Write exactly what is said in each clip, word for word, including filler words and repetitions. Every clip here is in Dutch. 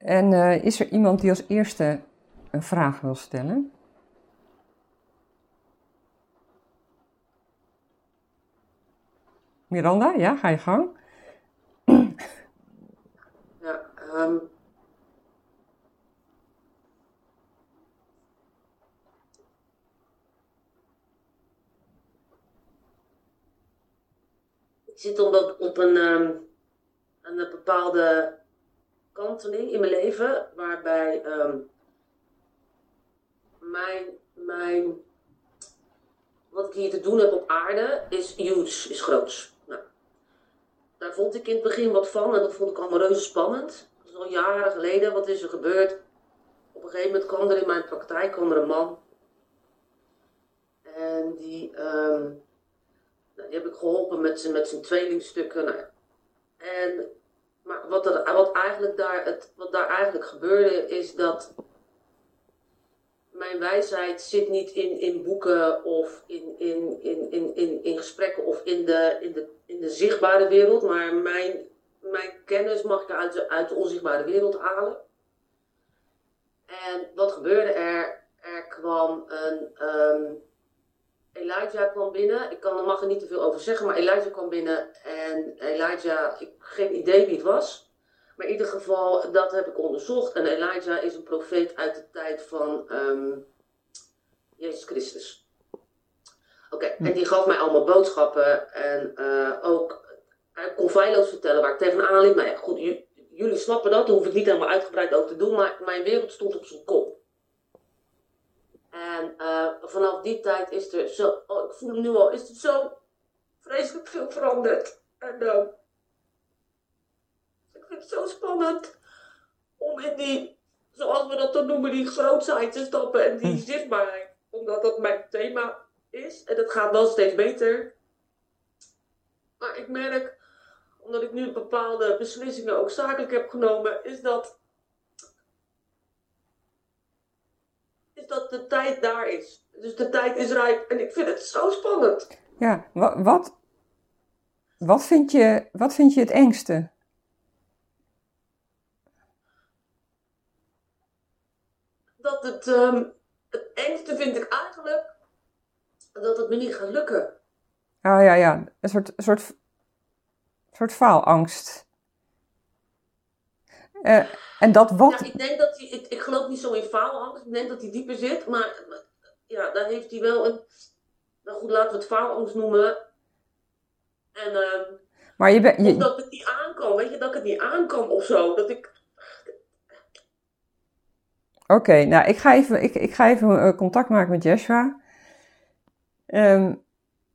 En uh, is er iemand die als eerste een vraag wil stellen? Miranda, ja, ga je gang. Ja, um, ik zit op, op een, um, een bepaalde kanteling in mijn leven, waarbij um, mijn, mijn, wat ik hier te doen heb op aarde is huge, is groots. Nou, daar vond ik in het begin wat van en dat vond ik allemaal reuze spannend. Dat is al jaren geleden, wat is er gebeurd? Op een gegeven moment kwam er in mijn praktijk kwam er een man. En die, um, nou, die heb ik geholpen met zijn, met zijn tweelingstukken. Nou, en, maar wat, er, wat, eigenlijk daar, het, wat daar eigenlijk gebeurde is dat mijn wijsheid zit niet in, in boeken of in, in, in, in, in, in gesprekken of in de, in, de, in de zichtbare wereld. Maar mijn, mijn kennis mag ik uit de, uit de onzichtbare wereld halen. En wat gebeurde er? Er kwam een... Um, Elijah kwam binnen. Ik kan, mag er niet te veel over zeggen, maar Elijah kwam binnen. En Elijah, ik heb geen idee wie het was. Maar in ieder geval, dat heb ik onderzocht. En Elijah is een profeet uit de tijd van um, Jezus Christus. Oké, okay. En die gaf mij allemaal boodschappen. En uh, ook, hij kon feilloos vertellen waar ik tegenaan liep. Maar ja, goed, j- jullie snappen dat. Daar hoef ik niet helemaal uitgebreid over te doen. Maar mijn wereld stond op zijn kop. En uh, vanaf die tijd is er zo, oh, ik voel hem nu al, is er zo vreselijk veel veranderd. En uh, ik vind het zo spannend om in die, zoals we dat dan noemen, die grootheid te stappen en die zichtbaarheid. Omdat dat mijn thema is en dat gaat wel steeds beter. Maar ik merk, omdat ik nu bepaalde beslissingen ook zakelijk heb genomen, is dat... is dat de tijd daar is. Dus de tijd is rijp en ik vind het zo spannend. Ja, wat, wat, wat, vind, je, wat vind je het engste? Dat het, um, het engste vind ik eigenlijk dat het me niet gaat lukken. Ah ja, ja, een soort, een soort, een soort faalangst. Uh, en dat wat... Ja, ik denk dat hij, ik, ik geloof niet zo in faalangst. Ik denk dat hij dieper zit, maar, maar ja, daar heeft hij wel een, nou goed, laten we het faalangst noemen. En, uh, maar je ben, je... of dat ik het niet aan kan, weet je, dat ik het niet aan kan of zo. Dat ik... Oké, okay, nou, ik ga even, ik, ik ga even uh, contact maken met Yeshua. Um,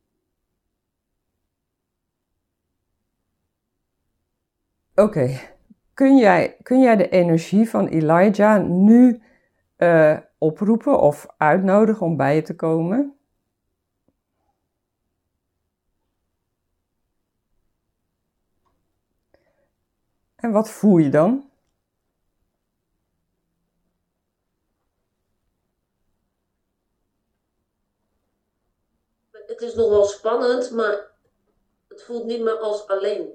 Oké. Okay. Kun jij, kun jij de energie van Elijah nu uh, oproepen of uitnodigen om bij je te komen? En wat voel je dan? Het is nog wel spannend, maar het voelt niet meer als alleen.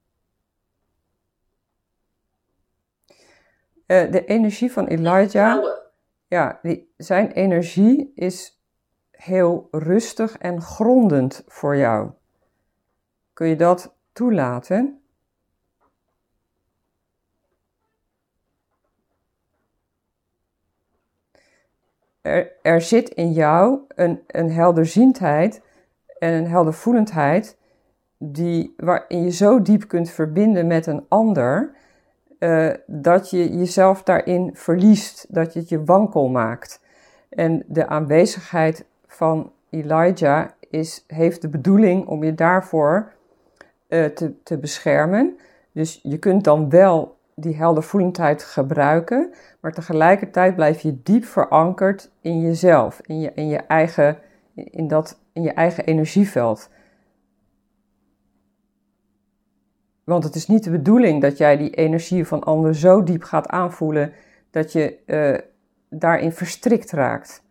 Uh, de energie van Elijah, ja, die, zijn energie is heel rustig en grondend voor jou. Kun je dat toelaten? Er, er zit in jou een, een helderziendheid en een heldervoelendheid die, waarin je zo diep kunt verbinden met een ander... Uh, dat je jezelf daarin verliest, dat je het je wankel maakt. En de aanwezigheid van Elijah is, heeft de bedoeling om je daarvoor uh, te, te beschermen. Dus je kunt dan wel die heldervoelendheid gebruiken, maar tegelijkertijd blijf je diep verankerd in jezelf, in je, in je, eigen, in dat, in je eigen energieveld. Want het is niet de bedoeling dat jij die energie van anderen zo diep gaat aanvoelen dat je uh, daarin verstrikt raakt.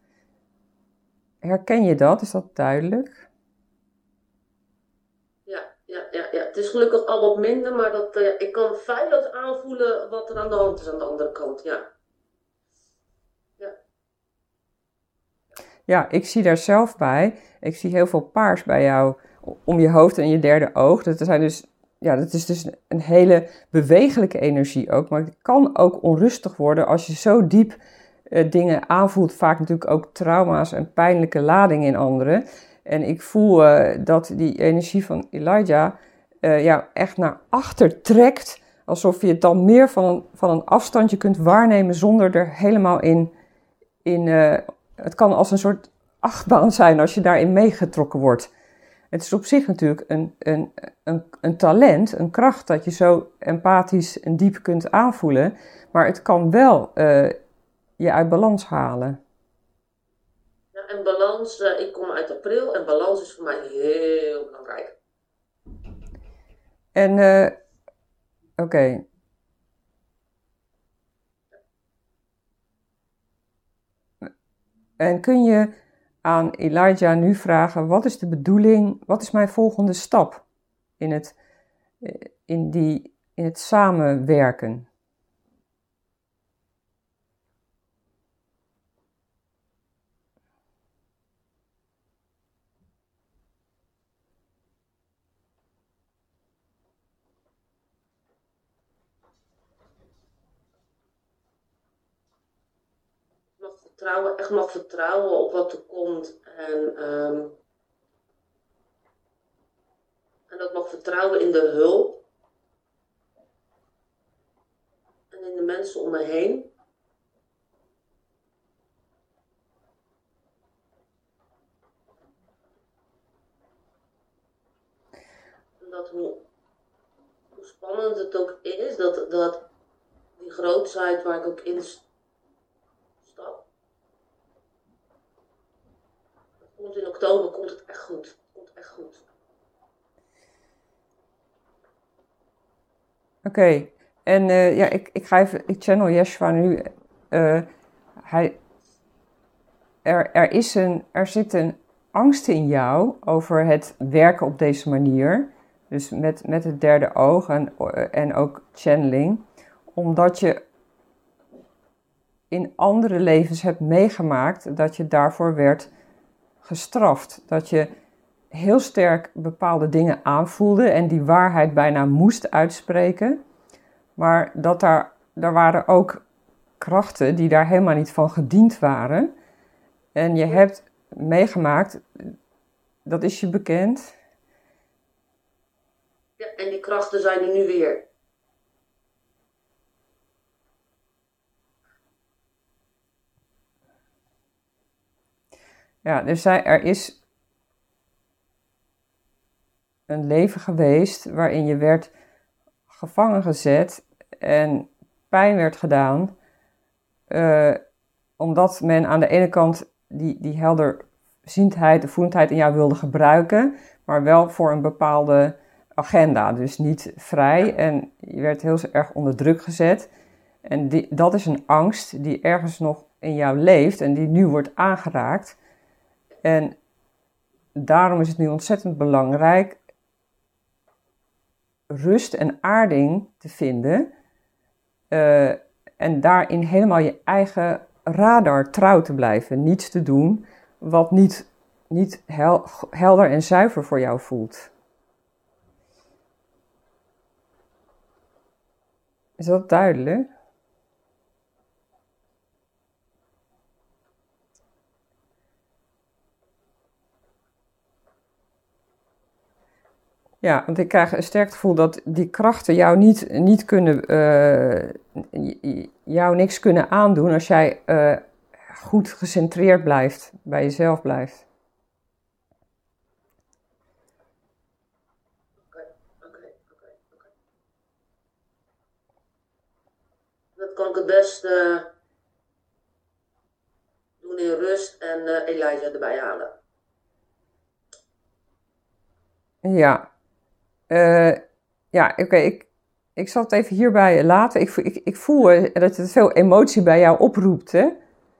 Herken je dat? Is dat duidelijk? Ja, ja, ja, ja. het is gelukkig al wat minder, maar dat, uh, ik kan feilloos aanvoelen wat er aan de hand is aan de andere kant, ja. Ja, Ja, ik zie daar zelf bij. Ik zie heel veel paars bij jou om je hoofd en je derde oog. Dat zijn dus, ja, dat is dus een hele bewegelijke energie ook. Maar het kan ook onrustig worden als je zo diep uh, dingen aanvoelt. Vaak natuurlijk ook trauma's en pijnlijke ladingen in anderen. En ik voel uh, dat die energie van Elijah uh, jou echt naar achter trekt. Alsof je het dan meer van een, van een afstandje kunt waarnemen zonder er helemaal in... in uh, het kan als een soort achtbaan zijn als je daarin meegetrokken wordt. Het is op zich natuurlijk een, een, een, een talent, een kracht dat je zo empathisch en diep kunt aanvoelen. Maar het kan wel uh, je uit balans halen. ja en balans, uh, ik kom uit april en balans is voor mij heel belangrijk. En, uh, oké. Okay. En kun je aan Elijah nu vragen, wat is de bedoeling, wat is mijn volgende stap in het, in die, in het samenwerken? Vertrouwen, echt mag vertrouwen op wat er komt en, um, en ook mag vertrouwen in de hulp en in de mensen om me heen. En dat hoe, hoe spannend het ook is, dat, dat die grootheid waar ik ook in stap, komt in oktober, komt het echt goed. Het komt echt goed. Oké, okay. en uh, ja, ik, ik ga even, ik channel Yeshua nu. Uh, hij, er, er, is een, er zit een angst in jou over het werken op deze manier. Dus met, met het derde oog en, en ook channeling. Omdat je in andere levens hebt meegemaakt dat je daarvoor werd gestraft. Dat je heel sterk bepaalde dingen aanvoelde en die waarheid bijna moest uitspreken. Maar dat daar, daar waren ook krachten die daar helemaal niet van gediend waren. En je hebt meegemaakt, dat is je bekend. Ja, en die krachten zijn er nu weer. Ja, dus er is een leven geweest waarin je werd gevangen gezet en pijn werd gedaan. Uh, omdat men aan de ene kant die, die helderziendheid, de voelendheid in jou wilde gebruiken, maar wel voor een bepaalde agenda. Dus niet vrij en je werd heel erg onder druk gezet. En die, dat is een angst die ergens nog in jou leeft en die nu wordt aangeraakt. En daarom is het nu ontzettend belangrijk rust en aarding te vinden. Uh, en daarin helemaal je eigen radar trouw te blijven. Niets te doen wat niet, niet hel, helder en zuiver voor jou voelt. Is dat duidelijk? Ja, want ik krijg een sterk gevoel dat die krachten jou niet, niet kunnen, uh, jou niks kunnen aandoen als jij uh, goed gecentreerd blijft, bij jezelf blijft. Oké, oké, oké, oké. Dat kan ik het best uh, doen in rust en uh, Elijah erbij halen. Ja. Uh, ja, oké, okay, ik, ik zal het even hierbij laten. Ik, ik, ik voel dat het veel emotie bij jou oproept, hè.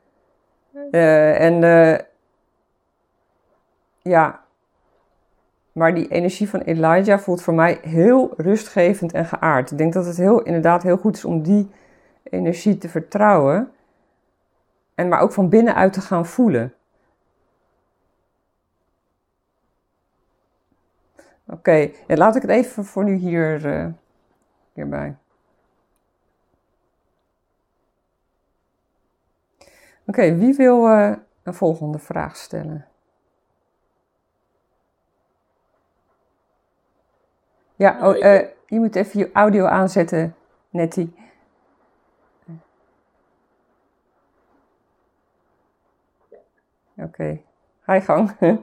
Uh, en uh, ja, Maar die energie van Elijah voelt voor mij heel rustgevend en geaard. Ik denk dat het heel, inderdaad heel goed is om die energie te vertrouwen. En maar ook van binnenuit te gaan voelen. Oké, okay. Ja, laat ik het even voor nu hier, uh, hierbij. Oké, okay, wie wil uh, een volgende vraag stellen? Ja, oh, uh, je moet even je audio aanzetten, Nettie. Oké, okay. Ga je gang. uh,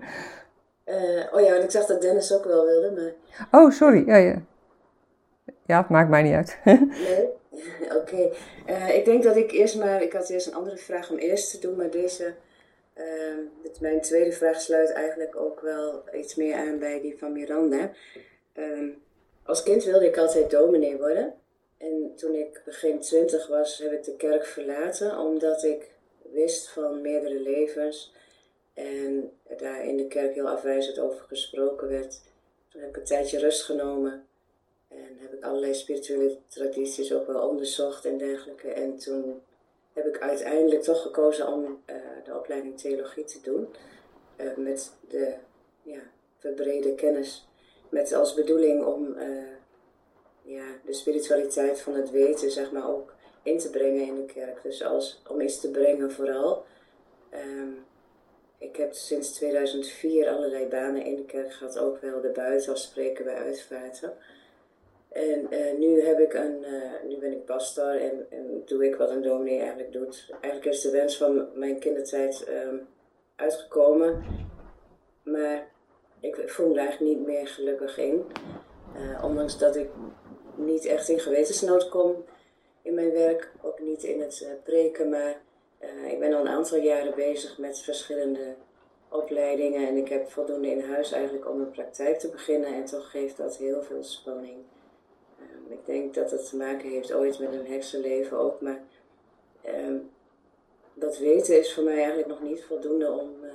oh ja, want ik zag dat Dennis ook wel wilde, maar... Oh, sorry. Ja, ja. ja het maakt mij niet uit. Nee? Oké. Okay. Uh, ik denk dat ik eerst maar... Ik had eerst een andere vraag om eerst te doen, maar deze... Uh, mijn tweede vraag sluit eigenlijk ook wel iets meer aan bij die van Miranda. Uh, als kind wilde ik altijd dominee worden. En toen ik begin twintig was, heb ik de kerk verlaten, omdat ik wist van meerdere levens... En daar in de kerk heel afwijzend over gesproken werd. Toen heb ik een tijdje rust genomen. En heb ik allerlei spirituele tradities ook wel onderzocht en dergelijke. En toen heb ik uiteindelijk toch gekozen om uh, de opleiding theologie te doen. Uh, met de ja, verbrede kennis. Met als bedoeling om uh, ja, de spiritualiteit van het weten zeg maar ook in te brengen in de kerk. Dus als, om iets te brengen vooral. Um, Ik heb sinds tweeduizend vier allerlei banen in de kerk gehad, ook wel erbuiten als spreker bij uitvaarten. En uh, nu, heb ik een, uh, nu ben ik pastor en, en doe ik wat een dominee eigenlijk doet. Eigenlijk is de wens van mijn kindertijd um, uitgekomen, maar ik voel me daar eigenlijk niet meer gelukkig in. Uh, ondanks dat ik niet echt in gewetensnood kom in mijn werk, ook niet in het uh, preken, maar... Uh, ik ben al een aantal jaren bezig met verschillende opleidingen en ik heb voldoende in huis eigenlijk om een praktijk te beginnen en toch geeft dat heel veel spanning. Um, ik denk dat het te maken heeft ooit met een heksenleven ook, maar um, dat weten is voor mij eigenlijk nog niet voldoende om, uh,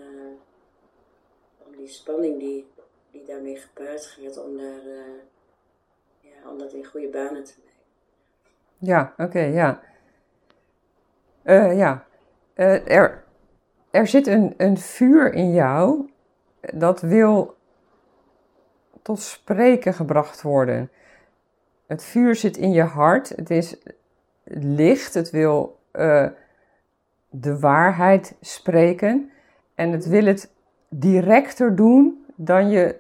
om die spanning die, die daarmee gepaard gaat, om, daar, uh, ja, om dat in goede banen te brengen. Ja, oké, okay, ja. Uh, ja. Uh, er, er zit een, een vuur in jou dat wil tot spreken gebracht worden. Het vuur zit in je hart, het is licht, het wil uh, de waarheid spreken en het wil het directer doen dan je,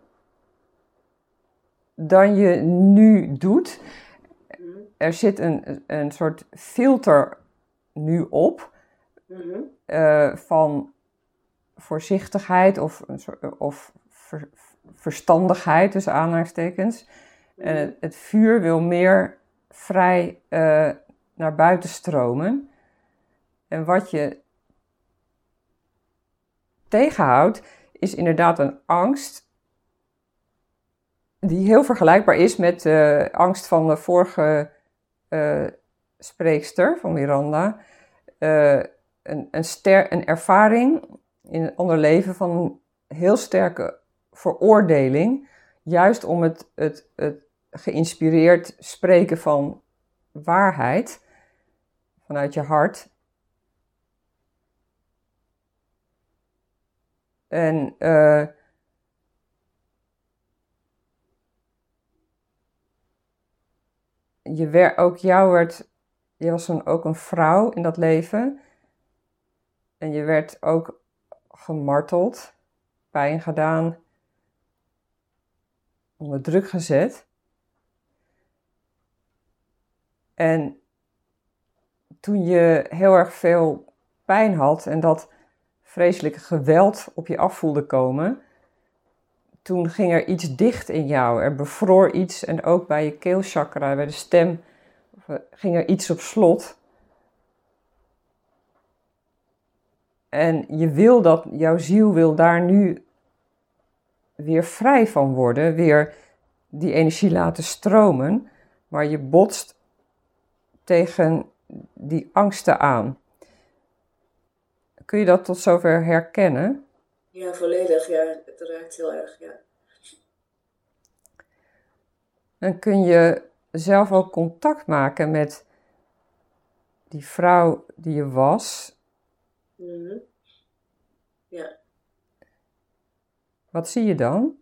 dan je nu doet. Er zit een, een soort filter nu op. Mm-hmm. Uh, van voorzichtigheid of, of ver, verstandigheid, tussen aanhalingstekens. Mm-hmm. En het, het vuur wil meer vrij uh, naar buiten stromen. En wat je tegenhoudt, is inderdaad een angst die heel vergelijkbaar is met de angst van de vorige uh, spreekster, van Miranda. Uh, Een, een, ster, een ervaring in een ander leven van een heel sterke veroordeling, juist om het, het, het geïnspireerd spreken van waarheid vanuit je hart. En uh, je werd, ook jou werd, je was een, ook een vrouw in dat leven. En je werd ook gemarteld, pijn gedaan, onder druk gezet. En toen je heel erg veel pijn had en dat vreselijke geweld op je af voelde komen, toen ging er iets dicht in jou. Er bevroor iets en ook bij je keelchakra, bij de stem, ging er iets op slot. En je wil dat, jouw ziel wil daar nu weer vrij van worden, weer die energie laten stromen, maar je botst tegen die angsten aan. Kun je dat tot zover herkennen? Ja, volledig, ja. Het raakt heel erg, ja. Dan kun je zelf ook contact maken met die vrouw die je was. Mhm. Ja. Wat zie je dan?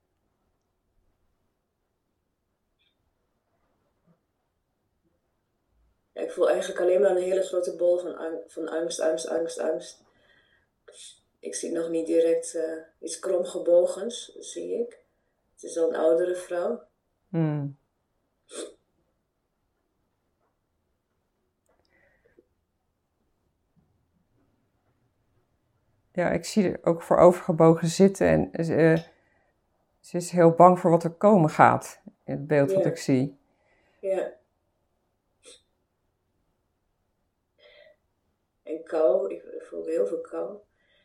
Ja, ik voel eigenlijk alleen maar een hele grote bol van, ang- van angst, angst, angst, angst. Ik zie nog niet direct eh, iets kromgebogens, zie ik. Het is al een oudere vrouw. Hmm. Ja, ik zie er ook voorovergebogen zitten en uh, ze is heel bang voor wat er komen gaat. In het beeld Ja. wat ik zie. Ja. En kou, ik voel heel veel kou.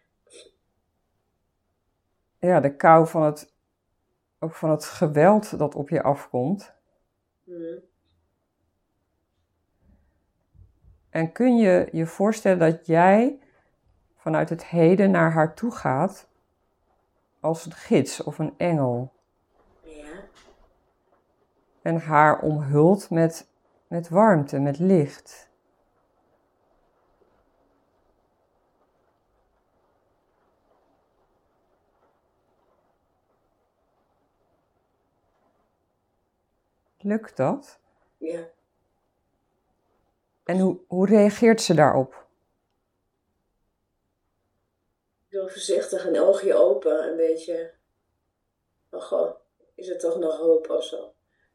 Ja, de kou van het, ook van het geweld dat op je afkomt. Mhm. En kun je je voorstellen dat jij vanuit het heden naar haar toe gaat als een gids of een engel? Ja. En haar omhult met, met warmte, met licht. Lukt dat? Ja. En hoe, hoe reageert ze daarop? Heel voorzichtig, een oogje open, een beetje. Oh goh, is er toch nog hoop of zo?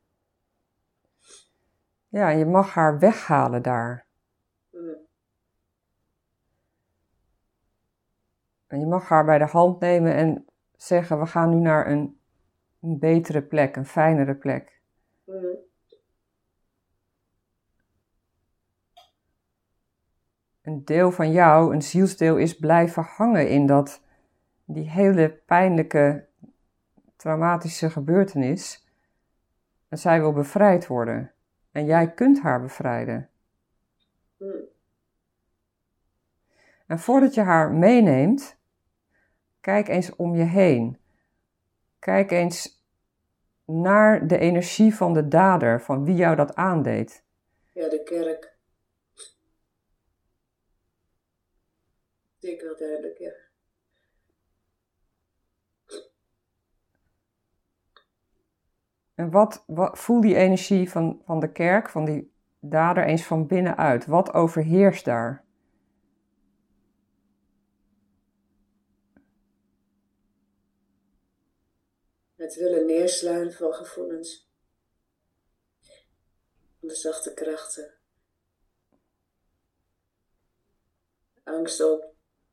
Ja, je mag haar weghalen daar. Mhm. En je mag haar bij de hand nemen en zeggen, we gaan nu naar een, een betere plek, een fijnere plek. Mhm. Een deel van jou, een zielsdeel, is blijven hangen in dat, die hele pijnlijke, traumatische gebeurtenis. En zij wil bevrijd worden. En jij kunt haar bevrijden. Mhm. En voordat je haar meeneemt, kijk eens om je heen. Kijk eens naar de energie van de dader, van wie jou dat aandeed. Ja, de kerk. Ik wel duidelijk, ja. En wat, wat voel die energie van, van de kerk, van die dader, eens van binnenuit? Wat overheerst daar? Het willen neerslaan van gevoelens. Van de zachte krachten. Angst ook.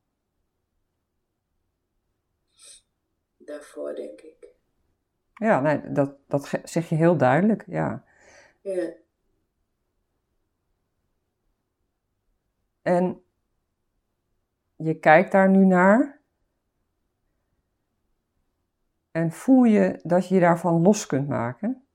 Daarvoor, denk ik. Ja, nee, dat, dat zeg je heel duidelijk, ja. Ja. En je kijkt daar nu naar. En voel je dat je je daarvan los kunt maken?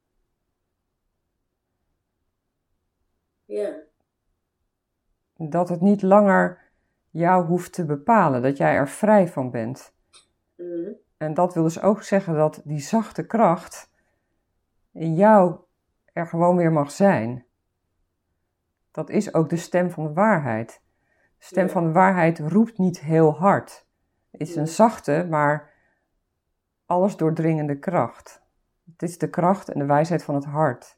Ja. Dat het niet langer jou hoeft te bepalen, dat jij er vrij van bent. Mhm. En dat wil dus ook zeggen dat die zachte kracht in jou er gewoon weer mag zijn. Dat is ook de stem van de waarheid. De stem Ja. van de waarheid roept niet heel hard. Het is Ja. een zachte, maar alles doordringende kracht. Het is de kracht en de wijsheid van het hart.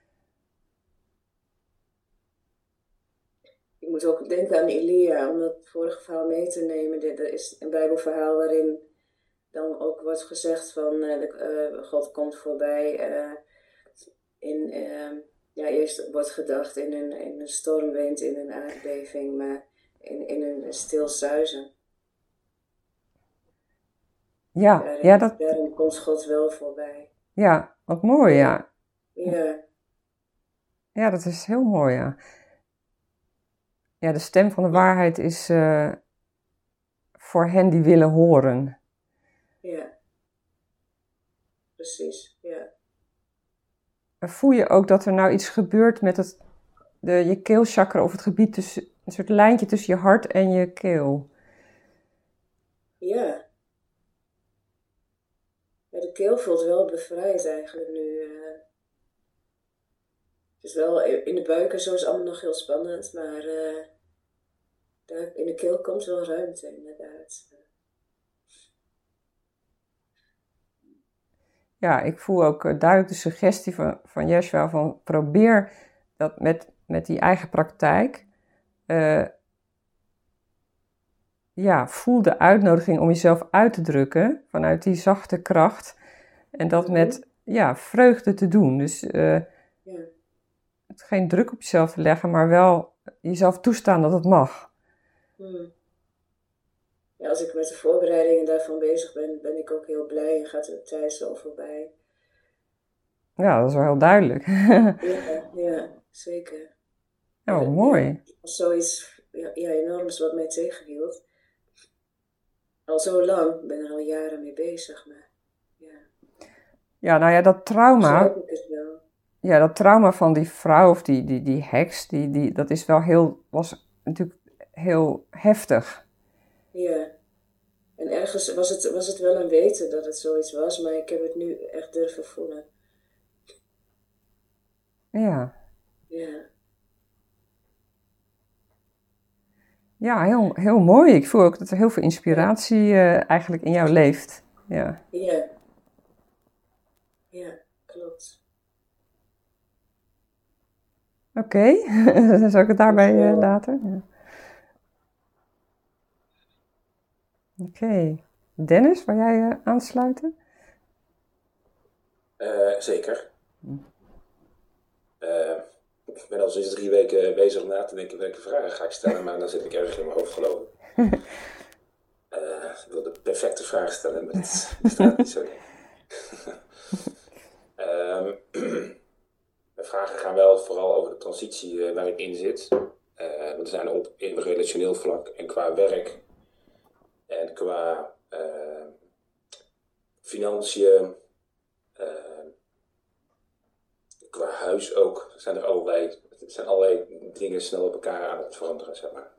Ik moet ook denken aan Elia, om dat vorige verhaal mee te nemen. Er is een Bijbelverhaal waarin dan ook wordt gezegd van uh, de, uh, God komt voorbij. Uh, in, uh, ja, eerst wordt gedacht in een, in een stormwind, in een aardbeving, maar in, in een stil suizen. Ja, daarin, ja, dat... daarin komt God wel voorbij. Ja, wat mooi, ja. Ja. Ja, dat is heel mooi, ja. Ja, de stem van de waarheid is uh, voor hen die willen horen. Ja. Precies, ja. En voel je ook dat er nou iets gebeurt met het, de, je keelchakra of het gebied tussen, een soort lijntje tussen je hart en je keel? Ja. Ja, de keel voelt wel bevrijd eigenlijk nu. Uh, Dus wel in de buik en zo is allemaal nog heel spannend, maar uh, daar in de keel komt wel ruimte, inderdaad. Ja, ik voel ook uh, duidelijk de suggestie van, van Yeshua van probeer dat met, met die eigen praktijk. Uh, ja, voel de uitnodiging om jezelf uit te drukken vanuit die zachte kracht. En dat met ja, vreugde te doen. Dus uh, ja. het geen druk op jezelf te leggen, maar wel jezelf toestaan dat het mag. Hmm. Ja, als ik met de voorbereidingen daarvan bezig ben, ben ik ook heel blij en gaat de tijd zo voorbij. Ja, dat is wel heel duidelijk. ja, ja, zeker. Oh, ja, mooi. Als zoiets ja, ja, enorms wat mij tegenhield. Al zo lang, ik ben er al jaren mee bezig, maar ja. Ja, nou ja, dat trauma... Zo heb ik het wel. Ja, dat trauma van die vrouw of die, die, die heks, die, die, dat is wel heel, was natuurlijk heel heftig. Ja, en ergens was het, was het wel een weten dat het zoiets was, maar ik heb het nu echt durven voelen. Ja. Ja. Ja, heel, heel mooi. Ik voel ook dat er heel veel inspiratie uh, eigenlijk in jou leeft. Ja. Ja. Ja, klopt. Oké, okay. Zal ik het daarbij uh, laten? Ja. Oké. Okay. Dennis, wil jij uh, aansluiten? Uh, zeker. Uh, ik ben al sinds drie weken bezig na te denken welke vragen ga ik stellen, maar dan zit ik erg in mijn hoofd geloof ik. Uh, ik wil de perfecte vraag stellen, maar dat staat niet zo. um, de vragen gaan wel vooral over de transitie uh, waar ik in zit. Uh, want er zijn op in relationeel vlak en qua werk en qua uh, financiën, uh, qua huis ook, zijn er allerlei, er zijn allerlei dingen snel op elkaar aan het veranderen, zeg maar.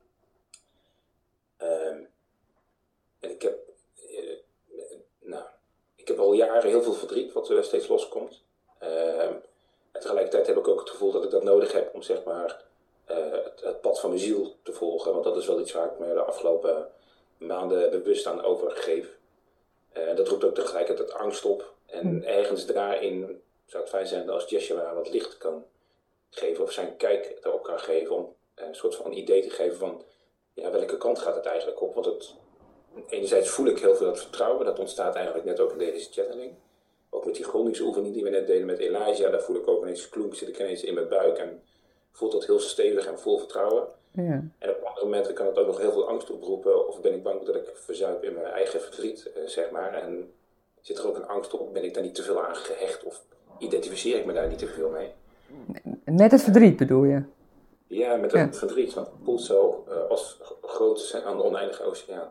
Um, en ik heb, uh, nou, ik heb al jaren heel veel verdriet wat uh, steeds loskomt. Uh, en tegelijkertijd heb ik ook het gevoel dat ik dat nodig heb om zeg maar uh, het, het pad van mijn ziel te volgen. Want dat is wel iets waar ik me de afgelopen maanden bewust aan overgeef. Uh, dat roept ook tegelijkertijd angst op. En ergens daarin zou het fijn zijn als Yeshua wat licht kan geven of zijn kijk erop kan geven om een soort van idee te geven van ja, welke kant gaat het eigenlijk op. Want het, enerzijds voel ik heel veel dat vertrouwen, dat ontstaat eigenlijk net ook in deze channeling. Ook met die grondigsoefening die we net deden met Elijah, daar voel ik ook ineens klonk, zit ik ineens in mijn buik en voelt dat heel stevig en vol vertrouwen. Ja. En op andere momenten kan het ook nog heel veel angst oproepen of ben ik bang dat ik verzuip in mijn eigen verdriet, eh, zeg maar. En zit er ook een angst op, ben ik daar niet te veel aan gehecht of identificeer ik me daar niet te veel mee? Met het verdriet bedoel je? Ja, met het ja. verdriet, want het voelt zo uh, als groot aan de oneindige oceaan.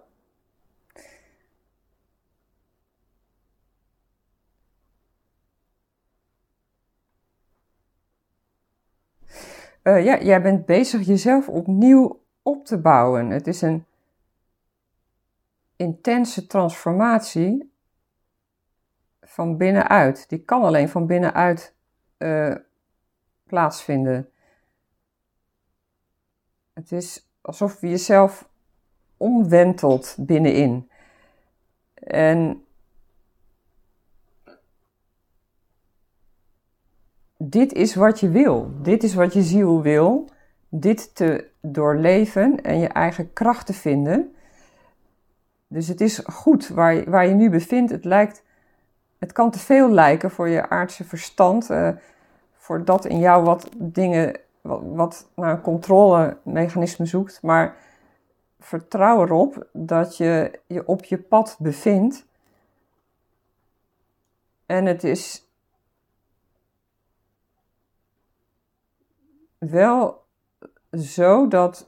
Uh, ja, jij bent bezig jezelf opnieuw op te bouwen. Het is een intense transformatie van binnenuit. Die kan alleen van binnenuit uh, plaatsvinden. Het is alsof je jezelf omwentelt binnenin. En dit is wat je wil. Dit is wat je ziel wil. Dit te doorleven en je eigen kracht te vinden. Dus het is goed waar je, waar je nu bevindt. Het lijkt, het kan te veel lijken voor je aardse verstand. Uh, voor dat in jou wat dingen, wat, wat naar een controlemechanisme zoekt. Maar vertrouw erop dat je je op je pad bevindt. En het is wel zo dat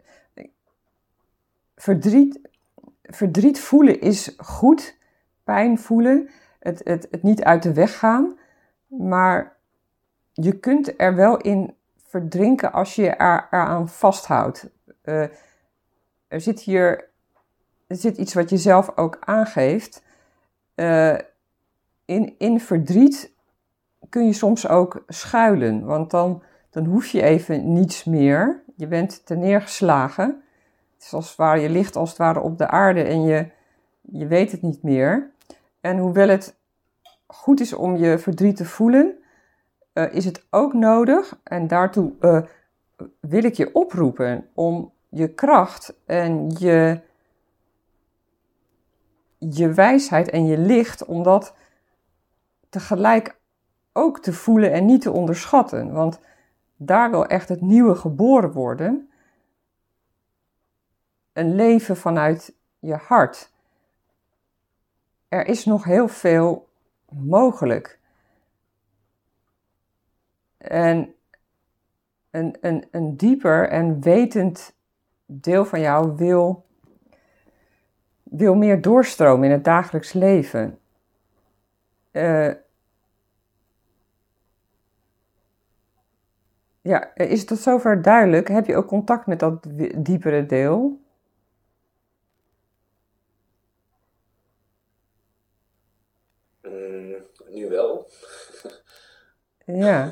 verdriet, verdriet voelen is goed, pijn voelen, het, het, het niet uit de weg gaan, maar je kunt er wel in verdrinken als je er, eraan vasthoudt. Uh, er zit hier er zit iets wat je zelf ook aangeeft. Uh, in, in verdriet kun je soms ook schuilen, want dan, dan hoef je even niets meer. Je bent te neergeslagen. Het is als het ware, je ligt als het ware op de aarde en je, je weet het niet meer. En hoewel het goed is om je verdriet te voelen, uh, is het ook nodig, en daartoe uh, wil ik je oproepen om je kracht en je, je wijsheid en je licht, om dat tegelijk ook te voelen en niet te onderschatten. Want daar wil echt het nieuwe geboren worden. Een leven vanuit je hart. Er is nog heel veel mogelijk. En een, een, een dieper en wetend deel van jou wil, wil meer doorstromen in het dagelijks leven. Uh, ja, is het tot zover duidelijk? Heb je ook contact met dat diepere deel? Mm, nu wel. Ja.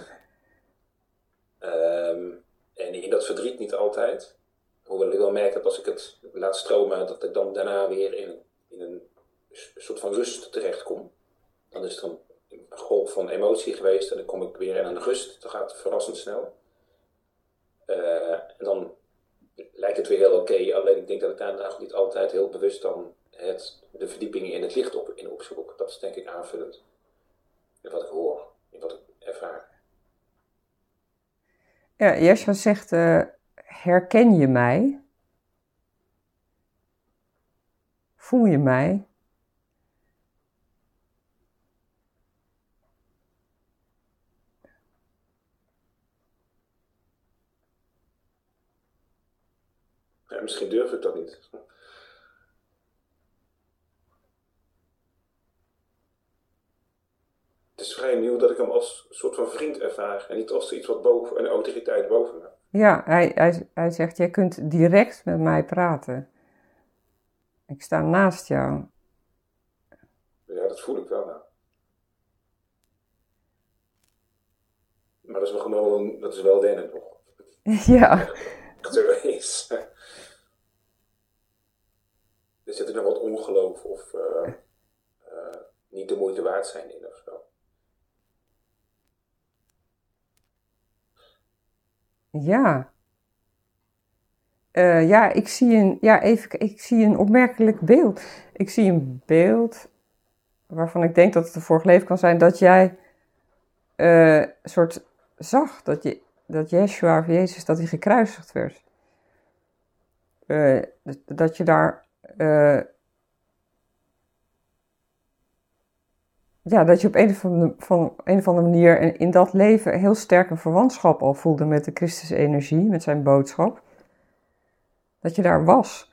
Um, en in dat verdriet niet altijd. Hoewel ik wel merk dat als ik het laat stromen, dat ik dan daarna weer in, in een soort van rust terechtkom. Dan is er een, een golf van emotie geweest en dan kom ik weer in een rust. Dan gaat het verrassend snel. Uh, en dan lijkt het weer heel oké. Okay, alleen ik denk dat ik daarna nog niet altijd heel bewust dan het, de verdiepingen in het licht op, in opzoek. Dat is denk ik aanvullend in wat ik hoor, in wat ik ervaar. Ja, Yeshua zegt, uh, herken je mij? Voel je mij? Ja, misschien durf ik dat niet. Het is vrij nieuw dat ik hem als een soort van vriend ervaar en niet als iets wat boven, een autoriteit boven me. Ja, hij, hij, hij zegt, jij kunt direct met mij praten. Ik sta naast jou. Ja, dat voel ik wel. Nou. Maar dat is wel gewoon, dat is wel wennen nog. Ja. Dat er wel is. Er zit er nog wat ongeloof of uh, uh, niet de moeite waard zijn in of zo. Ja. Uh, ja, ik zie, een, ja even, ik zie een opmerkelijk beeld. Ik zie een beeld waarvan ik denk dat het een vorig leven kan zijn, dat jij uh, een soort zag dat, je, dat Yeshua of Jezus, dat hij gekruisigd werd. Uh, dat je daar, uh, ja, dat je op een of andere, van een of andere manier in, in dat leven heel sterk een verwantschap al voelde met de Christus-energie, met zijn boodschap. Dat je daar was.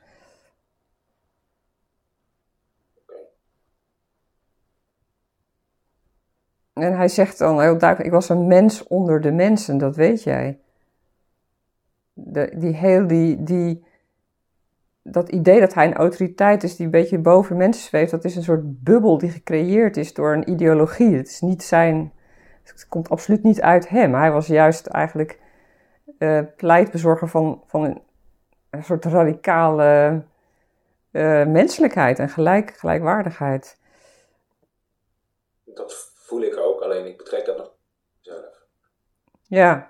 En hij zegt dan heel duidelijk, ik was een mens onder de mensen, dat weet jij. De, die heel, die, die, dat idee dat hij een autoriteit is die een beetje boven mensen zweeft, dat is een soort bubbel die gecreëerd is door een ideologie. Het is niet zijn, het komt absoluut niet uit hem. Hij was juist eigenlijk uh, pleitbezorger van, van een, een soort radicale uh, menselijkheid en gelijk, gelijkwaardigheid. Dat voel ik ook, alleen ik betrek dat nog zelf. Ja.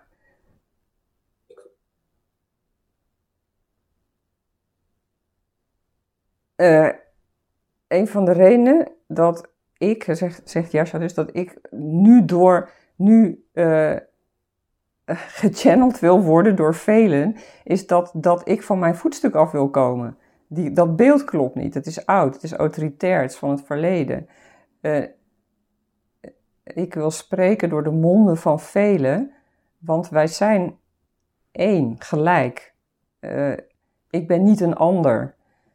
Uh, een van de redenen dat ik, zegt, zegt Yeshua dus, dat ik nu door, nu uh, gechanneld wil worden door velen, is dat, dat ik van mijn voetstuk af wil komen. Die, dat beeld klopt niet, het is oud, het is autoritair, het is van het verleden. Uh, ik wil spreken door de monden van velen, want wij zijn één, gelijk. Uh, ik ben niet een ander.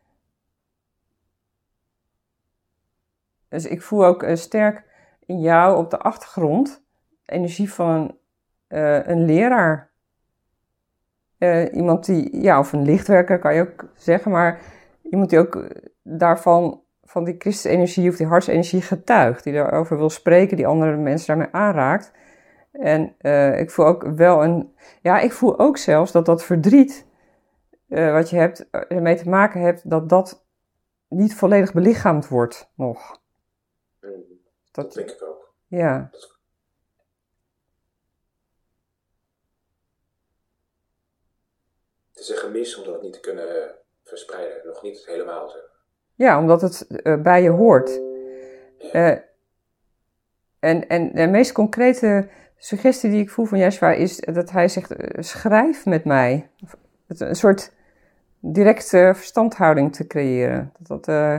Dus ik voel ook uh, sterk in jou op de achtergrond de energie van een, uh, een leraar. Uh, iemand die, ja, of een lichtwerker kan je ook zeggen, maar iemand die ook daarvan van die Christusenergie of die hartsenergie getuigt. Die daarover wil spreken, die andere mensen daarmee aanraakt. En uh, ik voel ook wel een... Ja, ik voel ook zelfs dat dat verdriet uh, wat je hebt, ermee te maken hebt, dat dat niet volledig belichaamd wordt nog. Dat, dat denk ik ook. Ja. Het is een gemis om dat niet te kunnen verspreiden. Nog niet helemaal, zeg. Ja, omdat het uh, bij je hoort. Ja. Uh, en, en de meest concrete suggestie die ik voel van Yeshua is dat hij zegt, uh, schrijf met mij. Een soort directe verstandhouding te creëren. Dat dat... Uh...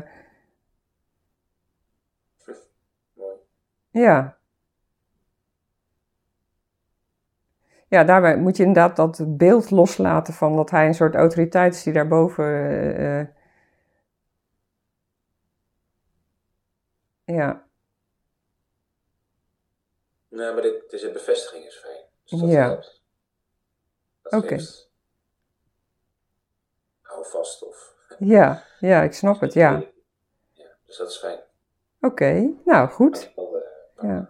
Mooi. Ja. Ja, daarbij moet je inderdaad dat beeld loslaten van dat hij een soort autoriteit is die daarboven... Uh, ja. Nee, maar dit, deze bevestiging is fijn. Dus dat ja. helpt. Oké. Okay. Hou vast of... Ja, ja, ik snap het, ja. Ja, dus dat is fijn. Oké, okay, nou goed. Wel, uh, ja.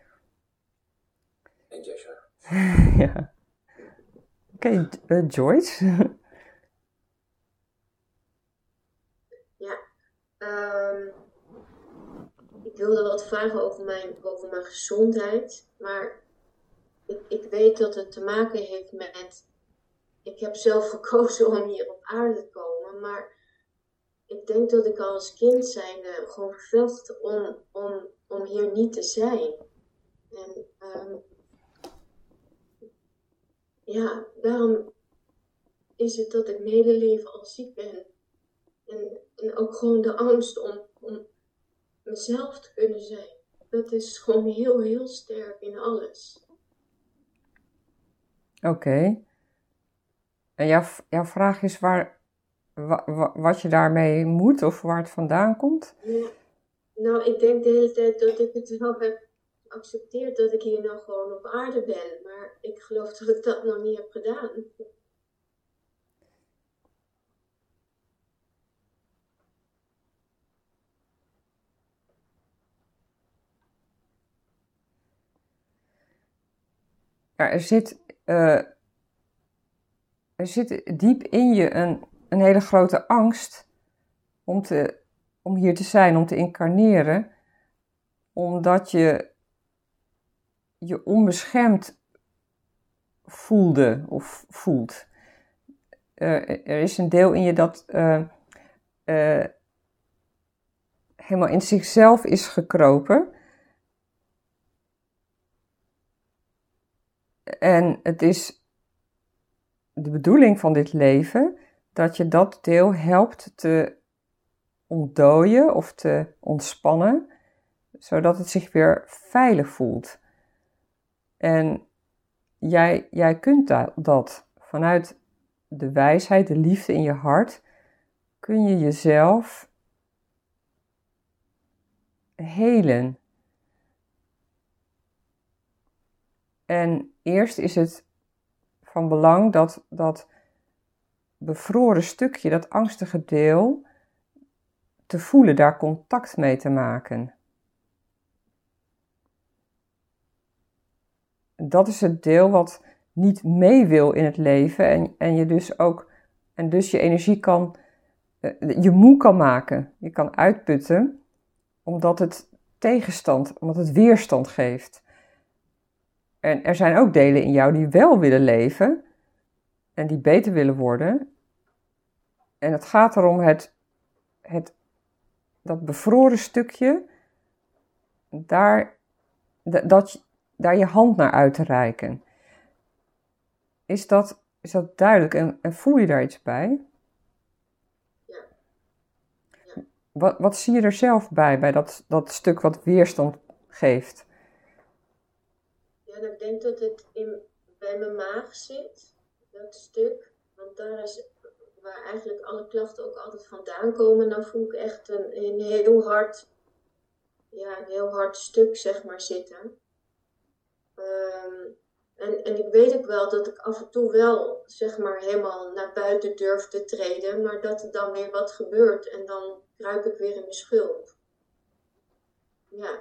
En Joshua. ja. Oké, okay, uh, Joyce? ja, um, ik wilde wat vragen over mijn, over mijn gezondheid, maar ik, ik weet dat het te maken heeft met... Ik heb zelf gekozen om hier op aarde te komen, maar ik denk dat ik al als kind zijnde gewoon geveld om, om, om hier niet te zijn. En um, ja, daarom is het dat ik mijn hele leven al ziek ben. En, en ook gewoon de angst om, om mezelf te kunnen zijn. Dat is gewoon heel, heel sterk in alles. Oké. Okay. En jouw, jouw vraag is waar, wa, wa, wat je daarmee moet of waar het vandaan komt? Ja, nou, ik denk de hele tijd dat ik het wel heb geaccepteerd dat ik hier nou gewoon op aarde ben. Maar ik geloof dat ik dat nog niet heb gedaan. Ja, er zit... Uh, Er zit diep in je een, een hele grote angst om, te, om hier te zijn, om te incarneren, omdat je je onbeschermd voelde of voelt. Uh, er is een deel in je dat uh, uh, helemaal in zichzelf is gekropen. En het is de bedoeling van dit leven, dat je dat deel helpt te ontdooien of te ontspannen, zodat het zich weer veilig voelt. En jij, jij kunt dat vanuit de wijsheid, de liefde in je hart, kun je jezelf helen. En eerst is het van belang dat dat bevroren stukje, dat angstige deel, te voelen, daar contact mee te maken. Dat is het deel wat niet mee wil in het leven en, en je dus ook, en dus je energie kan, je moe kan maken. Je kan uitputten, omdat het tegenstand, omdat het weerstand geeft. En er zijn ook delen in jou die wel willen leven en die beter willen worden. En het gaat erom het, het, dat bevroren stukje, daar, dat, daar je hand naar uit te reiken. Is dat, is dat duidelijk en, en voel je daar iets bij? Ja. Ja. Wat, wat zie je er zelf bij, bij dat, dat stuk wat weerstand geeft? Ja, ik denk dat het in, bij mijn maag zit, dat stuk. Want daar is waar eigenlijk alle klachten ook altijd vandaan komen. Dan voel ik echt een, een heel hard, ja, een heel hard stuk, zeg maar, zitten. Um, en, en ik weet ook wel dat ik af en toe wel, zeg maar, helemaal naar buiten durf te treden. Maar dat er dan weer wat gebeurt. En dan kruip ik weer in de schulp. Ja.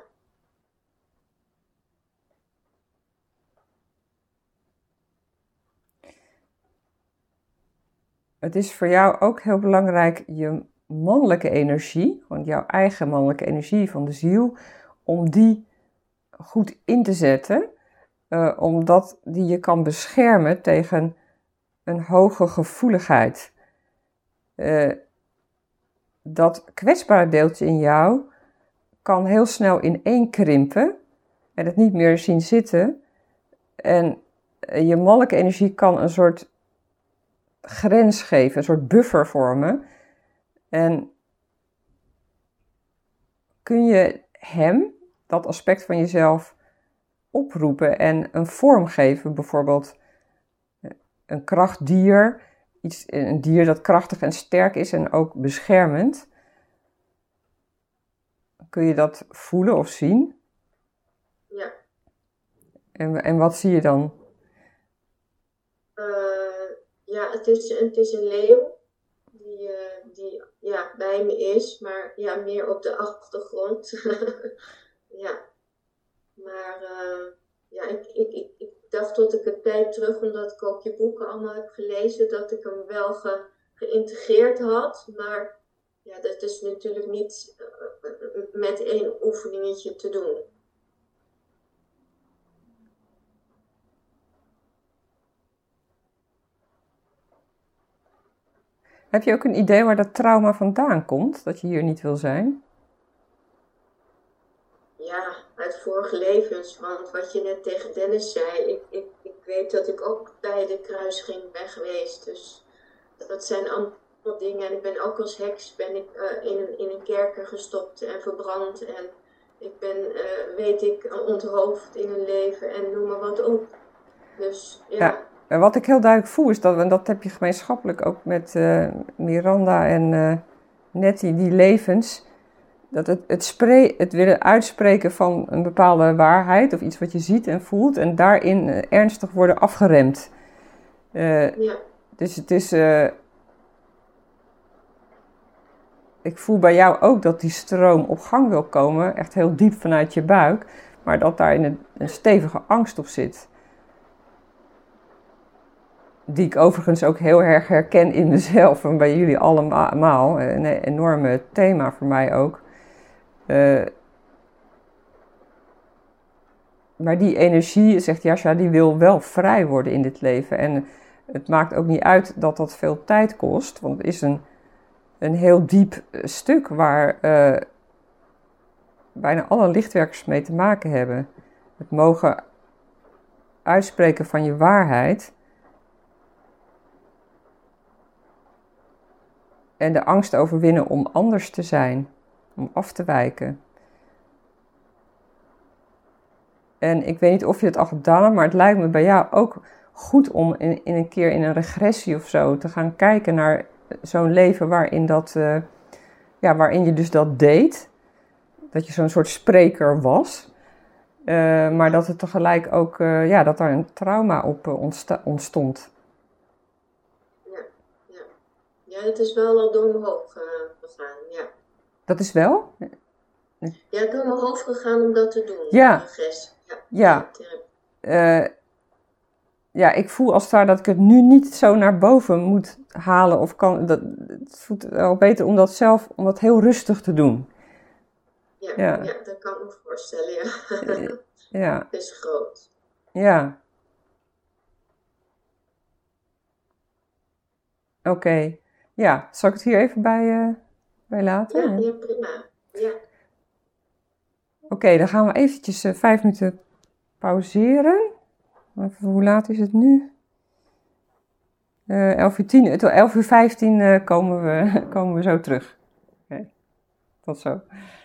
Het is voor jou ook heel belangrijk je mannelijke energie, gewoon jouw eigen mannelijke energie van de ziel, om die goed in te zetten, uh, omdat die je kan beschermen tegen een hoge gevoeligheid. Uh, dat kwetsbare deeltje in jou kan heel snel ineenkrimpen en het niet meer zien zitten. En uh, je mannelijke energie kan een soort grens geven, een soort buffer vormen. En kun je hem, dat aspect van jezelf, oproepen en een vorm geven, bijvoorbeeld een krachtdier, iets, een dier dat krachtig en sterk is en ook beschermend. Kun je dat voelen of zien? Ja. En, en wat zie je dan? Uh, ja, het is, het is een leeuw die, uh, die ja, bij me is, maar ja, meer op de achtergrond. Ja. Maar uh, ja, ik, ik, ik, ik dacht tot ik een tijd terug, omdat ik ook je boeken allemaal heb gelezen, dat ik hem wel ge, geïntegreerd had. Maar ja, dat is natuurlijk niet uh, met één oefeningetje te doen. Heb je ook een idee waar dat trauma vandaan komt, dat je hier niet wil zijn? Ja, uit vorige levens. Want wat je net tegen Dennis zei, ik, ik, ik weet dat ik ook bij de kruising ben geweest. Dus dat zijn allemaal dingen. En ik ben ook als heks ben ik, uh, in, een, in een kerker gestopt en verbrand. En ik ben, uh, weet ik, onthoofd in een leven en noem maar wat op. Dus ja. Ja. En wat ik heel duidelijk voel is dat, en dat heb je gemeenschappelijk ook met uh, Miranda en uh, Nettie, die levens, dat het, het, spre- het willen uitspreken van een bepaalde waarheid of iets wat je ziet en voelt en daarin uh, ernstig worden afgeremd. Uh, Ja. Dus het is, uh, ik voel bij jou ook dat die stroom op gang wil komen, echt heel diep vanuit je buik, maar dat daar een, een stevige angst op zit. Die ik overigens ook heel erg herken in mezelf en bij jullie allemaal. Een enorme thema voor mij ook. Uh, maar die energie, zegt Jascha, die wil wel vrij worden in dit leven. En het maakt ook niet uit dat dat veel tijd kost. Want het is een, een heel diep stuk waar uh, bijna alle lichtwerkers mee te maken hebben. Het mogen uitspreken van je waarheid. En de angst overwinnen om anders te zijn, om af te wijken. En ik weet niet of je het al gedaan hebt, maar het lijkt me bij jou ook goed om in, in een keer in een regressie of zo te gaan kijken naar zo'n leven waarin, dat, uh, ja, waarin je dus dat deed. Dat je zo'n soort spreker was. Uh, maar dat het tegelijk ook, uh, ja, dat daar een trauma op uh, ontsta- ontstond. Ja, het is wel al door mijn hoofd uh, gegaan, ja. Dat is wel? Ja, door mijn hoofd gegaan om dat te doen. Ja. Ja. Ja. Uh, ja, ik voel als het ware dat ik het nu niet zo naar boven moet halen. Of kan, dat, het voelt wel beter om dat zelf, om dat heel rustig te doen. Ja, ja. ja dat kan ik me voorstellen, ja. Uh, ja. Het is groot. Ja. Oké. Okay. Ja, zal ik het hier even bij, uh, bij laten? Ja, ja, prima. Ja. Oké, okay, dan gaan we eventjes uh, vijf minuten pauzeren. Even, hoe laat is het nu? Uh, elf uur tien, tot elf uur vijftien uh, komen, we, komen we zo terug. Oké, okay. Tot zo.